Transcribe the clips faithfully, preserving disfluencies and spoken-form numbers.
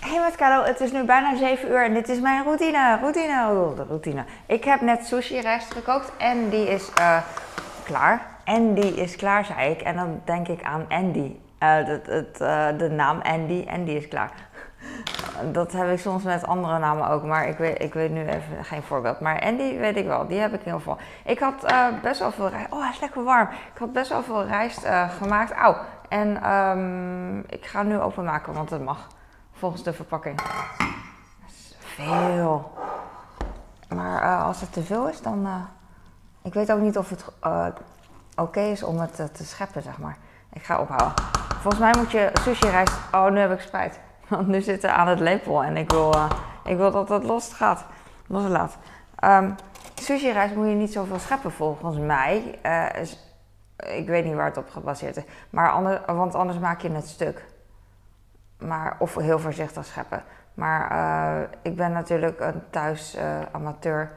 Hey met Carlo, het is nu bijna zeven uur en dit is mijn routine, routine, oh, de routine. Ik heb net sushi rijst gekookt en die is uh, klaar. En die is klaar, zei ik. En dan denk ik aan Andy. Uh, het, het, uh, de naam Andy, en die is klaar. Dat heb ik soms met andere namen ook, maar ik weet, ik weet nu even geen voorbeeld. Maar Andy weet ik wel, die heb ik in ieder geval. Ik had uh, best wel veel rijst. Oh, hij is lekker warm. Ik had best wel veel rijst uh, gemaakt. Auw. En um, ik ga hem nu openmaken, want het mag. Volgens de verpakking. Dat is veel. Maar uh, als het te veel is, dan... Uh, ik weet ook niet of het uh, oké okay is om het uh, te scheppen, zeg maar. Ik ga ophouden. Volgens mij moet je sushi rijst... Oh, nu heb ik spijt. Want nu zit het aan het lepel en ik wil, uh, ik wil dat het los gaat. Loslaat. Um, sushi rijst moet je niet zoveel scheppen, volgens mij. Uh, is, ik weet niet waar het op gebaseerd is. Maar anders, want anders maak je het stuk. Maar, of heel voorzichtig scheppen. Maar uh, ik ben natuurlijk een thuis uh, amateur.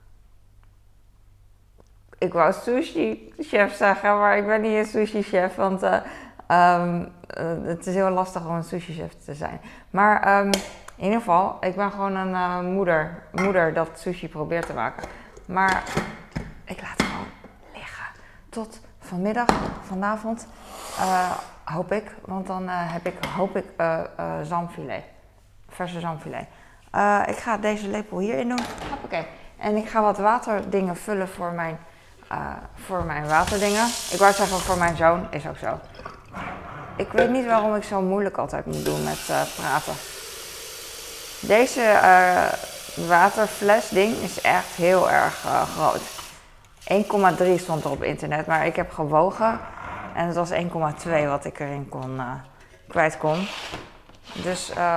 Ik wou sushi-chef zeggen, maar ik ben niet een sushi-chef. Want uh, um, uh, het is heel lastig om een sushi-chef te zijn. Maar um, in ieder geval, ik ben gewoon een uh, moeder, moeder dat sushi probeert te maken. Maar ik laat het gewoon liggen. Tot vanmiddag, vanavond. Uh, Hoop ik, want dan uh, heb ik, hoop ik, uh, uh, zalmfilet. Verse zalmfilet. Uh, ik ga deze lepel hierin doen. Hoppakee. En ik ga wat waterdingen vullen voor mijn, uh, voor mijn waterdingen. Ik wou zeggen voor mijn zoon, is ook zo. Ik weet niet waarom ik zo moeilijk altijd moet doen met uh, praten. Deze uh, waterfles ding is echt heel erg uh, groot. één komma drie stond er op internet, maar ik heb gewogen. En het was één komma twee wat ik erin kon, uh, kwijt kon. Dus, uh,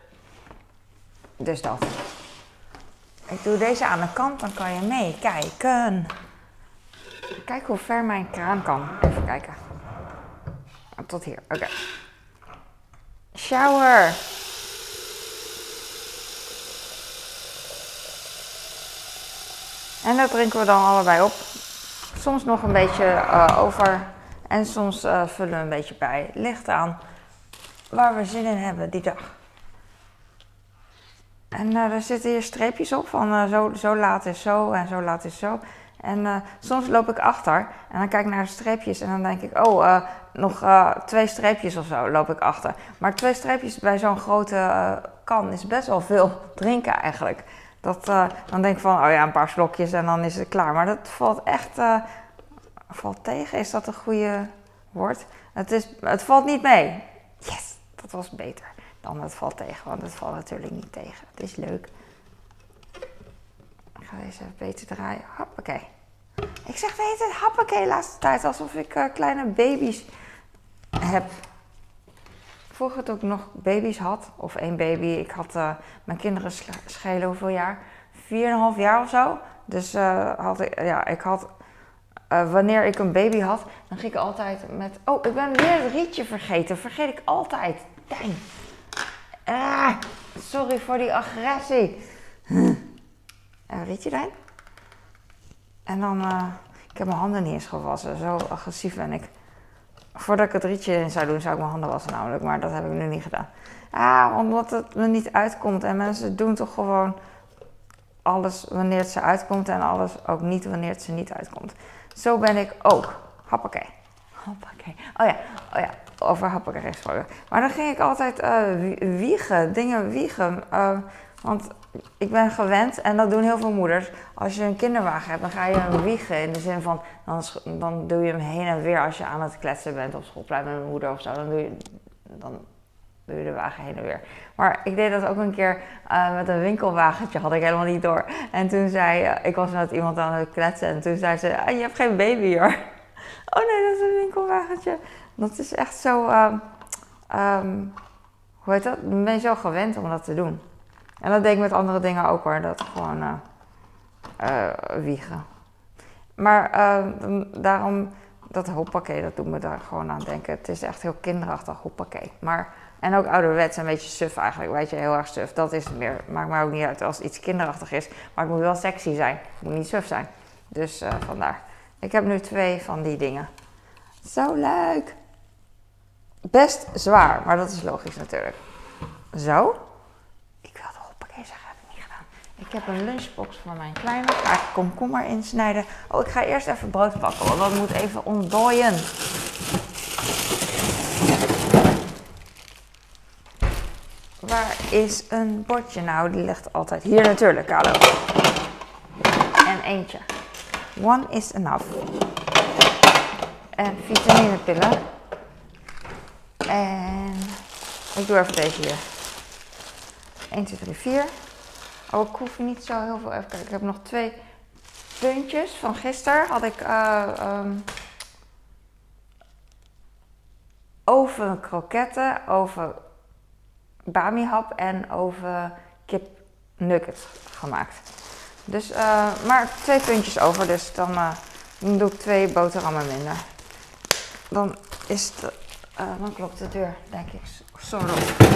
dus dat. Ik doe deze aan de kant, dan kan je meekijken. Kijk hoe ver mijn kraan kan. Even kijken. Tot hier, oké. Okay. Shower. En dat drinken we dan allebei op. Soms nog een beetje uh, over... En soms uh, vullen we een beetje bij. Ligt aan waar we zin in hebben die dag. En uh, er zitten hier streepjes op van uh, zo, zo laat is zo en zo laat is zo. En uh, soms loop ik achter en dan kijk ik naar de streepjes en dan denk ik, oh, uh, nog uh, twee streepjes of zo loop ik achter. Maar twee streepjes bij zo'n grote uh, kan is best wel veel drinken eigenlijk. Dat, uh, dan denk ik van, oh ja, een paar slokjes en dan is het klaar. Maar dat valt echt... Uh, Valt tegen, is dat een goede woord? Het, is, het valt niet mee. Yes, dat was beter dan het valt tegen, want het valt natuurlijk niet tegen. Het is leuk. Ik ga deze even beter draaien. Hoppakee. Ik zeg de hele tijd hoppakee de laatste tijd, alsof ik uh, kleine baby's heb. Vroeger toen ik nog baby's had, of één baby. Ik had, uh, mijn kinderen schelen hoeveel jaar? Vier en een half jaar of zo. Dus uh, had ik, ja, ik had... Uh, wanneer ik een baby had, dan ging ik altijd met... Oh, ik ben weer het rietje vergeten. Vergeet ik altijd. Dang. Ah, sorry voor die agressie. Huh. Een rietje erin. En dan... Uh, ik heb mijn handen niet eens gewassen. Zo agressief ben ik. Voordat ik het rietje in zou doen, zou ik mijn handen wassen namelijk. Maar dat heb ik nu niet gedaan. Ah, omdat het me niet uitkomt. En mensen doen toch gewoon alles wanneer het ze uitkomt. En alles ook niet wanneer het ze niet uitkomt. Zo ben ik ook. Hoppakee. Hoppakee. Oh ja, oh ja, over hoppakee gesproken. Maar dan ging ik altijd uh, wiegen, dingen wiegen. Uh, want ik ben gewend, en dat doen heel veel moeders. Als je een kinderwagen hebt, dan ga je hem wiegen. In de zin van, dan, dan doe je hem heen en weer als je aan het kletsen bent op schoolplein met mijn moeder of zo. Dan doe je, dan doe je de wagen heen en weer. Maar ik deed dat ook een keer uh, met een winkelwagentje, had ik helemaal niet door. En toen zei, uh, ik was met iemand aan het kletsen en toen zei ze, ah, je hebt geen baby hoor. Oh nee, dat is een winkelwagentje. Dat is echt zo, um, um, hoe heet dat? Ik ben zo gewend om dat te doen. En dat deed ik met andere dingen ook hoor, dat gewoon uh, uh, wiegen. Maar uh, daarom, dat hoppakee, dat doet me daar gewoon aan denken. Het is echt heel kinderachtig, hoppakee. Maar... En ook ouderwets, een beetje suf eigenlijk, weet je, heel erg suf. Dat is het meer. Maakt mij ook niet uit als het iets kinderachtig is. Maar het moet wel sexy zijn. Het moet niet suf zijn. Dus uh, vandaar. Ik heb nu twee van die dingen. Zo leuk. Best zwaar, maar dat is logisch natuurlijk. Zo. Deze heb ik niet gedaan. Ik heb een lunchbox voor mijn kleine. Ga ik komkommer insnijden. Oh, ik ga eerst even brood pakken, want dat moet even ontdooien. Waar is een bordje? Nou, die ligt altijd hier natuurlijk, Carlo. En eentje. One is enough. En vitaminepillen. En ik doe even deze hier. één, twee, drie, vier. Oh, ik hoef niet zo heel veel. Even kijken. Ik heb nog twee puntjes van gisteren. Had ik uh, um, oven kroketten, oven bami-hap en oven kip nuggets gemaakt. Dus, uh, maar twee puntjes over, dus dan, uh, dan doe ik twee boterhammen minder. Dan is het, uh, dan klopt de deur, denk ik. Sorry.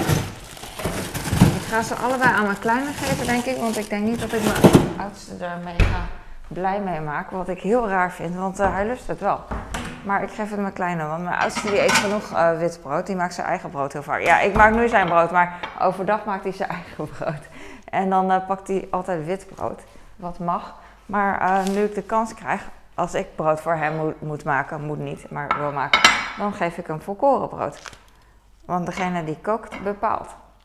Ik ga ze allebei aan mijn kleine geven, denk ik, want ik denk niet dat ik mijn oudste er mega blij mee maak. Wat ik heel raar vind, want uh, hij lust het wel. Maar ik geef het mijn kleine, want mijn oudste die eet genoeg uh, wit brood. Die maakt zijn eigen brood heel vaak. Ja, ik maak nu zijn brood, maar overdag maakt hij zijn eigen brood. En dan uh, pakt hij altijd wit brood, wat mag. Maar uh, nu ik de kans krijg, als ik brood voor hem moet, moet maken, moet niet, maar wil maken, dan geef ik hem volkoren brood. Want degene die kookt, bepaalt.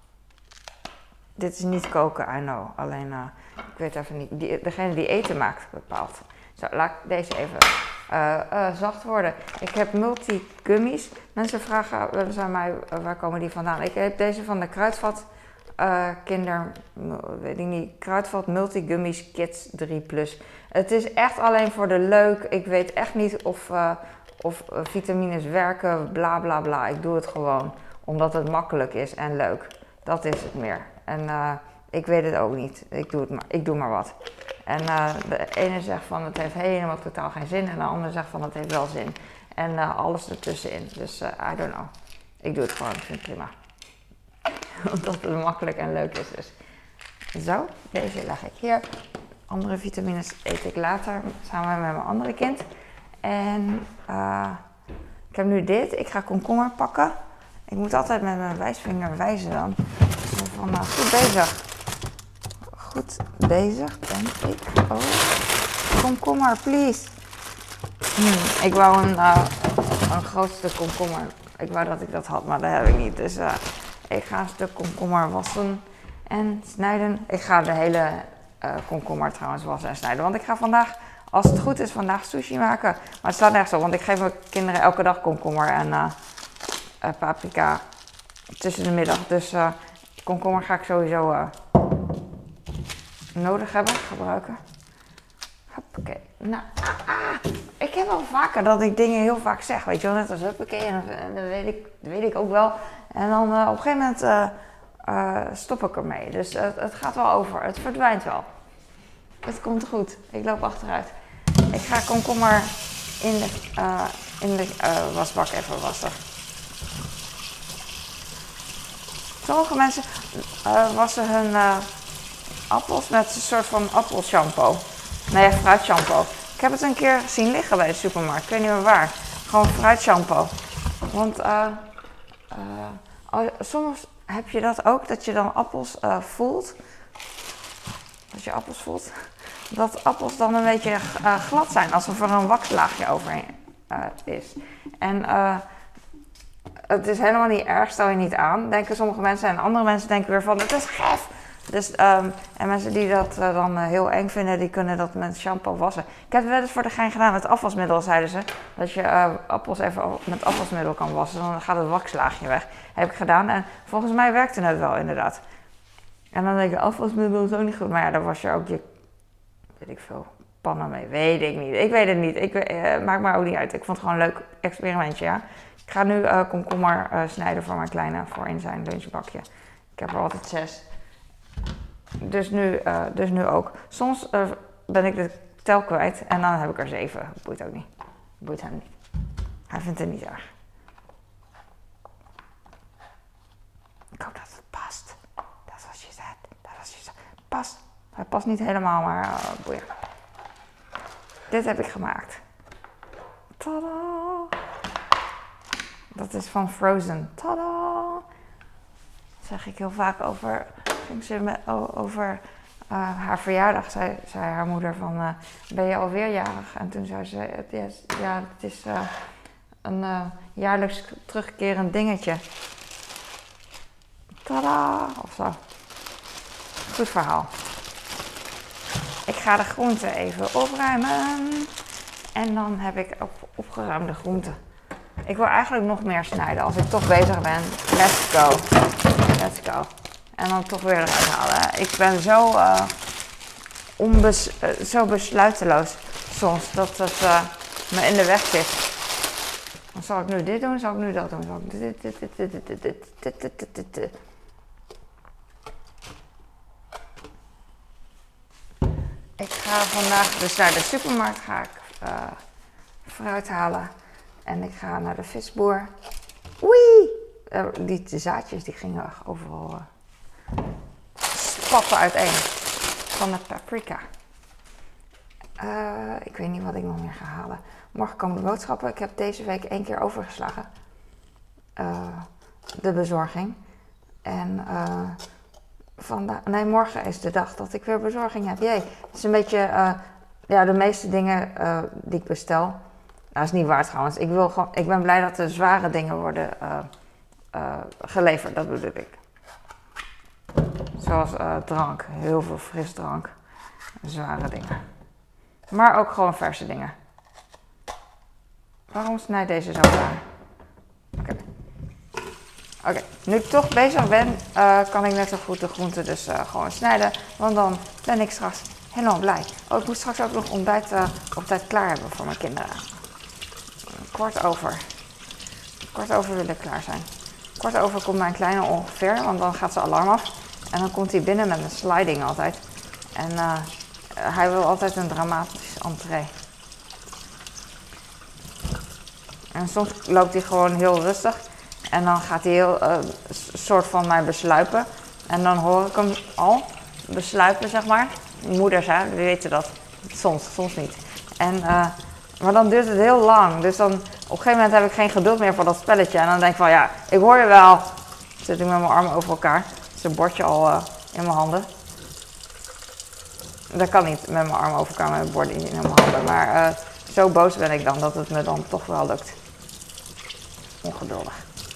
Dit is niet koken, I know. Alleen, uh, ik weet even niet, die, degene die eten maakt, bepaalt. Zo, laat ik deze even uh, uh, zacht worden. Ik heb multi-gummies. Mensen vragen wel eens aan mij, uh, waar komen die vandaan? Ik heb deze van de Kruidvat uh, Kinder, weet ik niet, Kruidvat Multi-Gummies Kids drie plus. Het is echt alleen voor de leuk. Ik weet echt niet of, uh, of uh, vitamines werken, bla bla bla. Ik doe het gewoon, omdat het makkelijk is en leuk. Dat is het meer. En uh, ik weet het ook niet. Ik doe, het maar, ik doe maar wat. En uh, de ene zegt van het heeft helemaal totaal geen zin. En de andere zegt van het heeft wel zin. En uh, alles ertussenin. Dus uh, I don't know. Ik doe het gewoon. Ik vind het prima. Omdat het makkelijk en leuk is dus. Zo, deze leg ik hier. Andere vitamines eet ik later. Samen met mijn andere kind. En uh, ik heb nu dit. Ik ga komkommer pakken. Ik moet altijd met mijn wijsvinger wijzen dan. Dus van uh, goed bezig. Goed bezig, denk ik. Oh, komkommer, please. Hmm, ik wou een, uh, een groot stuk komkommer. Ik wou dat ik dat had, maar dat heb ik niet. Dus uh, ik ga een stuk komkommer wassen en snijden. Ik ga de hele uh, komkommer trouwens wassen en snijden. Want ik ga vandaag, als het goed is, vandaag sushi maken. Maar het staat nergens op, want ik geef mijn kinderen elke dag komkommer en uh, uh, paprika tussen de middag. Dus uh, komkommer ga ik sowieso uh, nodig hebben, gebruiken. Hoppakee. Nou, ah, ah. Ik heb al vaker dat ik dingen heel vaak zeg, weet je wel, net als hoppakee, en dat weet ik, dat weet ik ook wel. En dan uh, op een gegeven moment uh, uh, stop ik ermee. Dus uh, het gaat wel over, het verdwijnt wel. Het komt goed, ik loop achteruit. Ik ga komkommer in de, uh, in de uh, wasbak even wassen. Sommige mensen uh, wassen hun uh, appels met een soort van appelshampoo. Nee, fruitshampoo. Ik heb het een keer zien liggen bij de supermarkt. Ik weet niet meer waar. Gewoon fruitshampoo. Want uh, uh, soms heb je dat ook, dat je dan appels uh, voelt. Dat je appels voelt. Dat appels dan een beetje uh, glad zijn. Alsof er een wakslaagje overheen uh, is. En uh, het is helemaal niet erg, stel je niet aan. Denken sommige mensen. En andere mensen denken weer van, het is gif. Dus, um, en mensen die dat uh, dan uh, heel eng vinden, die kunnen dat met shampoo wassen. Ik heb het wel eens voor de gein gedaan met afwasmiddel, zeiden ze. Dat je uh, appels even met afwasmiddel kan wassen, dan gaat het wakslaagje weg. Heb ik gedaan en volgens mij werkte het wel inderdaad. En dan denk ik, afwasmiddel is ook niet goed. Maar ja, daar was je ook je, weet ik veel, pannen mee. Weet ik niet. Ik weet het niet. Ik, uh, maakt me ook niet uit. Ik vond het gewoon een leuk experimentje, ja. Ik ga nu uh, komkommer uh, snijden voor mijn kleine, voor in zijn lunchbakje. Ik heb er altijd zes. Dus nu, uh, dus nu ook. Soms uh, ben ik de tel kwijt en dan heb ik er zeven. Boeit ook niet. Boeit hem niet. Hij vindt het niet erg. Ik hoop dat het past. Dat was je zet. Dat was je zet. Past. Hij past niet helemaal, maar uh, boeien. Dit heb ik gemaakt. Tada! Dat is van Frozen. Tada! Dat zeg ik heel vaak over ging ze met, over uh, haar verjaardag. Zei, zei haar moeder van, uh, ben je alweer jarig? En toen zei ze, het is, ja, het is uh, een uh, jaarlijks terugkerend dingetje. Tada! Of zo. Goed verhaal. Ik ga de groenten even opruimen. En dan heb ik op, opgeruimde groenten. Ik wil eigenlijk nog meer snijden als ik toch bezig ben. Let's go. Let's go. En dan toch weer eruit halen. Ik ben zo, uh, onbes, uh, zo besluiteloos soms dat het uh, me in de weg zit. Dan zal ik nu dit doen, zal ik nu dat doen. Zal ik dit, dit, dit, dit, dit, dit, dit, dit, dit, dit, dit. Ik ga vandaag dus naar de supermarkt ga ik uh, fruit halen. En ik ga naar de visboer. Oei! Uh, die de zaadjes die gingen overal uh, spatten uiteen. Van de paprika. Uh, ik weet niet wat ik nog meer ga halen. Morgen komen de boodschappen. Ik heb deze week één keer overgeslagen. Uh, de bezorging. En uh, vandaag, nee, morgen is de dag dat ik weer bezorging heb. Jee, het is een beetje, uh, ja, de meeste dingen uh, die ik bestel. Dat is niet waar trouwens. Ik, wil gewoon, ik ben blij dat de zware dingen worden uh, uh, geleverd, dat bedoel ik. Zoals uh, drank, heel veel frisdrank. Zware dingen. Maar ook gewoon verse dingen. Waarom snijdt deze zo raar? Oké. Okay. Oké, okay. Nu ik toch bezig ben, uh, kan ik net zo goed de groenten dus uh, gewoon snijden. Want dan ben ik straks helemaal blij. Oh, ik moet straks ook nog ontbijt uh, op tijd klaar hebben voor mijn kinderen. Kwart over. Kwart over wil ik klaar zijn. Kwart over komt mijn kleine ongeveer, want dan gaat zijn alarm af. En dan komt hij binnen met een sliding altijd. En uh, hij wil altijd een dramatisch entree. En soms loopt hij gewoon heel rustig. En dan gaat hij heel uh, soort van mij besluipen. En dan hoor ik hem al besluipen, zeg maar. Moeders, hè, die weten dat. Soms, soms niet. En, uh, maar dan duurt het heel lang. Dus dan op een gegeven moment heb ik geen geduld meer voor dat spelletje. En dan denk ik van, ja, ik hoor je wel. Dan zit ik met mijn armen over elkaar. Zijn bordje al uh, in mijn handen. Dat kan niet met mijn armen over elkaar, met mijn bord in mijn handen. Maar uh, zo boos ben ik dan dat het me dan toch wel lukt. Ongeduldig.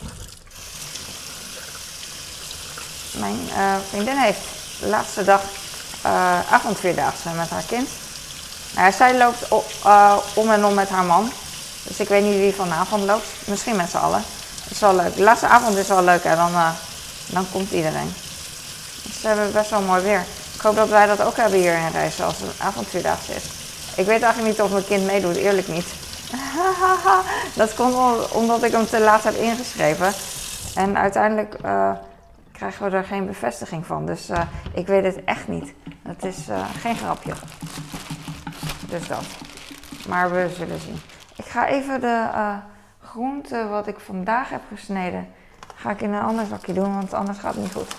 Mijn uh, vriendin heeft de laatste dag uh, avondvierdaagse met haar kind. Uh, zij loopt op, uh, om en om met haar man. Dus ik weet niet wie vanavond loopt. Misschien met z'n allen. Dat is wel leuk. De laatste avond is wel leuk en dan, uh, dan komt iedereen. Dus we hebben best wel mooi weer. Ik hoop dat wij dat ook hebben hier in Rijssen als het een avondvierdaagse is. Ik weet eigenlijk niet of mijn kind meedoet, eerlijk niet. Dat komt omdat ik hem te laat heb ingeschreven. En uiteindelijk uh, krijgen we er geen bevestiging van. Dus uh, ik weet het echt niet. Het is uh, geen grapje. Dus dat. Maar we zullen zien. Ik ga even de uh, groenten wat ik vandaag heb gesneden, ga ik in een ander zakje doen, want anders gaat het niet goed.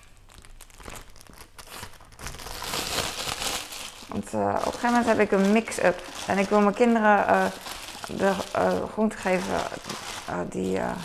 Want uh, op een gegeven moment heb ik een mix-up. En ik wil mijn kinderen uh, de uh, groenten geven uh, die... Uh,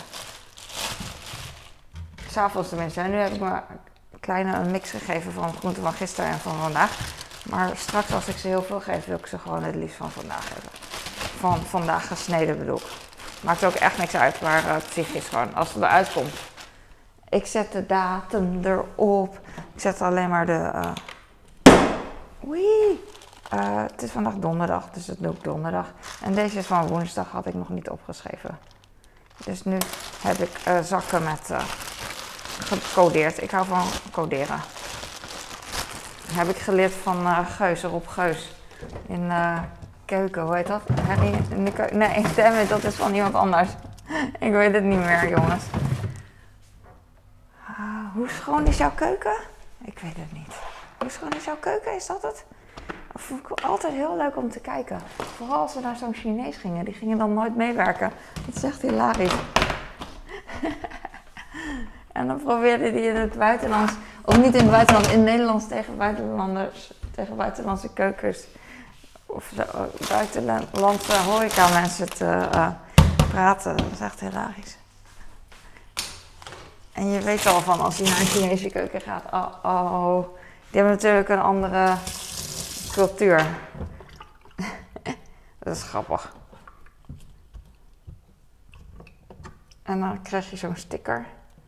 's avonds tenminste. En nu heb ik mijn kleine een mix gegeven van groenten van gisteren en van vandaag. Maar straks als ik ze heel veel geef, wil ik ze gewoon het liefst van vandaag hebben. Van vandaag gesneden bedoel ik. Maakt ook echt niks uit, maar uh, psychisch gewoon, als het eruit komt. Ik zet de datum erop. Ik zet alleen maar de... Uh... Oei! Uh, het is vandaag donderdag, dus dat doe ik donderdag. En deze is van woensdag, had ik nog niet opgeschreven. Dus nu heb ik uh, zakken met uh, gecodeerd. Ik hou van coderen. Dat heb ik geleerd van uh, Geus, Rob Geus. In uh, keuken, hoe heet dat? Harry in de keuken. Nee, damn it, dat is van iemand anders. Ik weet het niet meer, jongens. Uh, hoe schoon is jouw keuken? Ik weet het niet. Hoe schoon is jouw keuken? Is dat het? Dat vond ik altijd heel leuk om te kijken. Vooral als we naar zo'n Chinees gingen. Die gingen dan nooit meewerken. Dat is echt hilarisch. En dan probeerde hij in het buitenlands, of niet in het buitenland, in het Nederlands tegen buitenlanders, tegen buitenlandse keukens of zo, buitenlandse horeca mensen te uh, praten. Dat is echt hilarisch. En je weet al van als je naar een Chinese keuken gaat, oh, oh, die hebben natuurlijk een andere cultuur. Dat is grappig. En dan krijg je zo'n sticker.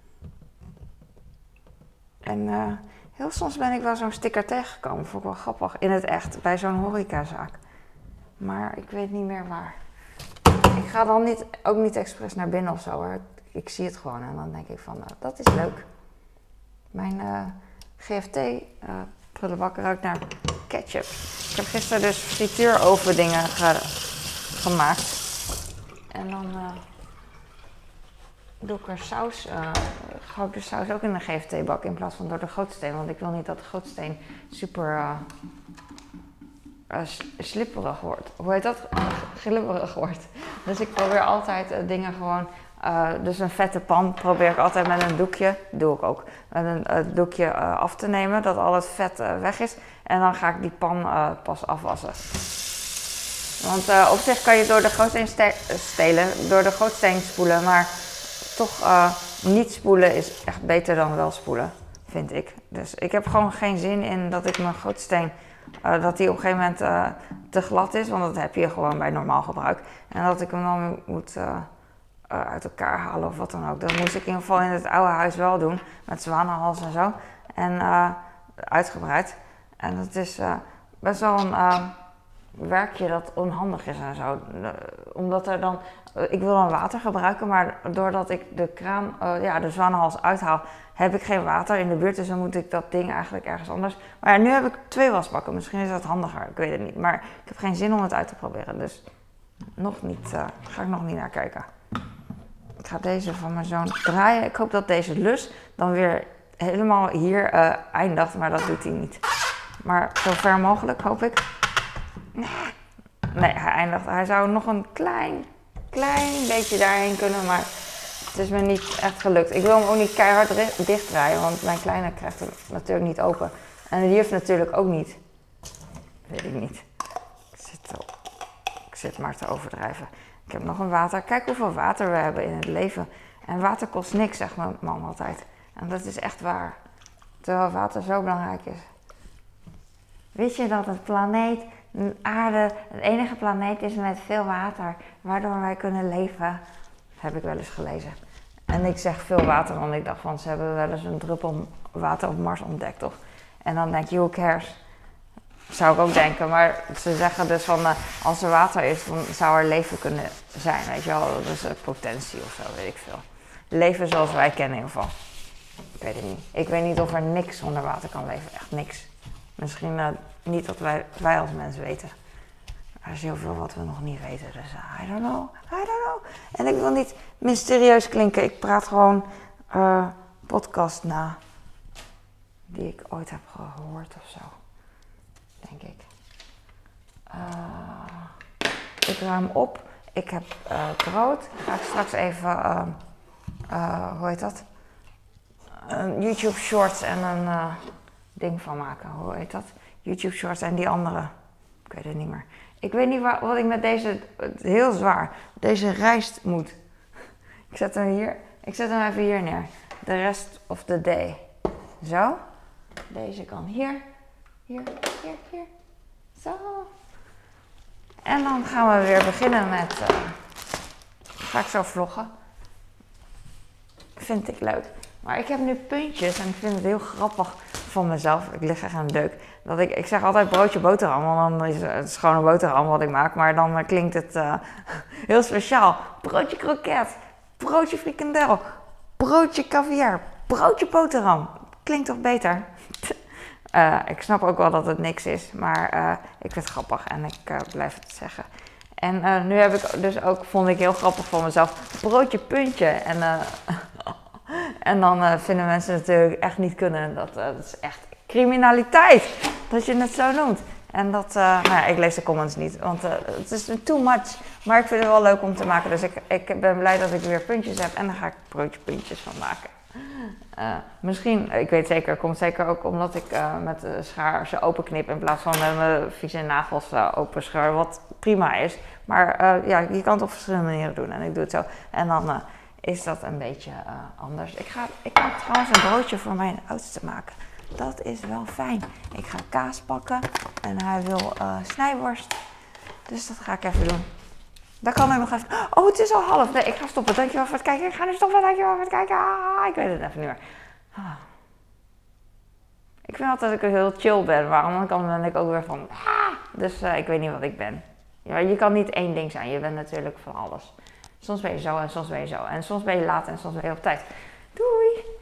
En uh, heel soms ben ik wel zo'n sticker tegengekomen. Vond ik wel grappig. In het echt, bij zo'n horecazaak. Maar ik weet niet meer waar. Ik ga dan niet, ook niet expres naar binnen of zo hoor. Ik zie het gewoon en dan denk ik van, nou, dat is leuk. Mijn uh, G F T uh, prullenbak ruikt naar ketchup. Ik heb gisteren dus frituuroven dingen ge- gemaakt. En dan uh, doe ik er saus, uh, gooi ik de saus ook in de G F T-bak in plaats van door de gootsteen. Want ik wil niet dat de gootsteen super uh, uh, slipperig wordt. Hoe heet dat? Glibberig wordt. Dus ik probeer altijd uh, dingen gewoon... Uh, dus een vette pan probeer ik altijd met een doekje, doe ik ook, met een uh, doekje uh, af te nemen, dat al het vet uh, weg is. En dan ga ik die pan uh, pas afwassen. Want uh, op zich kan je door de gootsteen ste- stelen, door de gootsteen spoelen, maar toch uh, niet spoelen is echt beter dan wel spoelen, vind ik. Dus ik heb gewoon geen zin in dat ik mijn gootsteen, uh, dat die op een gegeven moment uh, te glad is, want dat heb je gewoon bij normaal gebruik. En dat ik hem dan moet... Uh, Uh, uit elkaar halen of wat dan ook. Dat moest ik in ieder geval in het oude huis wel doen. Met zwanenhals en zo. En uh, uitgebreid. En dat is uh, best wel een uh, werkje dat onhandig is en zo. Uh, omdat er dan... Uh, ik wil dan water gebruiken, maar doordat ik de kraan, uh, ja, de zwanenhals uithaal, heb ik geen water in de buurt. Dus dan moet ik dat ding eigenlijk ergens anders... Maar ja, nu heb ik twee wasbakken. Misschien is dat handiger. Ik weet het niet. Maar ik heb geen zin om het uit te proberen. Dus nog niet. Uh, ga ik nog niet naar kijken. Ik ga deze van mijn zoon draaien. Ik hoop dat deze lus dan weer helemaal hier uh, eindigt, maar dat doet hij niet. Maar zo ver mogelijk, hoop ik. Nee, hij eindigt. Hij zou nog een klein, klein beetje daarheen kunnen, maar het is me niet echt gelukt. Ik wil hem ook niet keihard dicht draaien, want mijn kleine krijgt het natuurlijk niet open. En de juf natuurlijk ook niet. Weet ik niet. Ik zit, ik zit maar te overdrijven. Ik heb nog een water. Kijk hoeveel water we hebben in het leven. En water kost niks, zegt mijn man altijd. En dat is echt waar. Terwijl water zo belangrijk is. Wist je dat het planeet, de aarde, het enige planeet is met veel water, waardoor wij kunnen leven? Dat heb ik wel eens gelezen. En ik zeg veel water, want ik dacht van, ze hebben wel eens een druppel water op Mars ontdekt, toch? En dan denk je, who cares? Zou ik ook denken, maar ze zeggen dus van uh, als er water is, dan zou er leven kunnen zijn, weet je wel. Dat is uh, potentie of zo, weet ik veel. Leven zoals wij kennen in ieder geval. Ik weet het niet. Ik weet niet of er niks onder water kan leven, echt niks. Misschien uh, niet wat wij, wij als mens weten. Er is heel veel wat we nog niet weten, dus uh, I don't know, I don't know. En ik wil niet mysterieus klinken, ik praat gewoon uh, podcast na, die ik ooit heb gehoord of zo. Denk ik. Uh, ik ruim op. Ik heb uh, brood. Ga ik straks even, uh, uh, hoe heet dat? Een YouTube Shorts en een uh, ding van maken. Hoe heet dat? YouTube Shorts en die andere. Ik weet het niet meer. Ik weet niet waar, wat ik met deze, heel zwaar, deze rijst moet. Ik zet hem hier, ik zet hem even hier neer. The rest of the day. Zo. Deze kan hier. Hier, hier, hier. Zo. En dan gaan we weer beginnen met... Uh, ga ik zo vloggen. Vind ik leuk. Maar ik heb nu puntjes en ik vind het heel grappig van mezelf. Ik lig echt aan de deuk. Dat ik, ik zeg altijd broodje boterham, want dan is het is gewoon een boterham wat ik maak. Maar dan uh, klinkt het uh, heel speciaal. Broodje kroket, broodje frikandel, broodje caviar, broodje boterham. Klinkt toch beter? Uh, ik snap ook wel dat het niks is, maar uh, ik vind het grappig en ik uh, blijf het zeggen. En uh, nu heb ik dus ook, vond ik heel grappig van mezelf, broodje puntje. En, uh, en dan uh, vinden mensen natuurlijk echt niet kunnen. Dat, uh, dat is echt criminaliteit, dat je het zo noemt. En dat, uh, nou ja, ik lees de comments niet, want uh, het is too much. Maar ik vind het wel leuk om te maken, dus ik, ik ben blij dat ik weer puntjes heb. En dan ga ik broodje puntjes van maken. Uh, misschien, ik weet zeker, komt zeker ook omdat ik uh, met de schaar ze openknip in plaats van met mijn vieze nagels uh, open scheur, wat prima is. Maar uh, ja, je kan het op verschillende manieren doen en ik doe het zo. En dan uh, is dat een beetje uh, anders. Ik ga, ik ga trouwens een broodje voor mijn oudste maken. Dat is wel fijn. Ik ga kaas pakken en hij wil uh, snijworst. Dus dat ga ik even doen. Dan kan ik nog even... Oh, het is al half. Nee, ik ga stoppen. Dankjewel voor het kijken. Ik ga nu stoppen. Dankjewel voor het kijken. Ah, ik weet het even niet meer. Ah. Ik vind altijd dat ik heel chill ben. Maar aan de andere kant ben ik ook weer van... Ah. Dus uh, ik weet niet wat ik ben. Ja, je kan niet één ding zijn. Je bent natuurlijk van alles. Soms ben je zo en soms ben je zo. En soms ben je laat en soms ben je op tijd. Doei!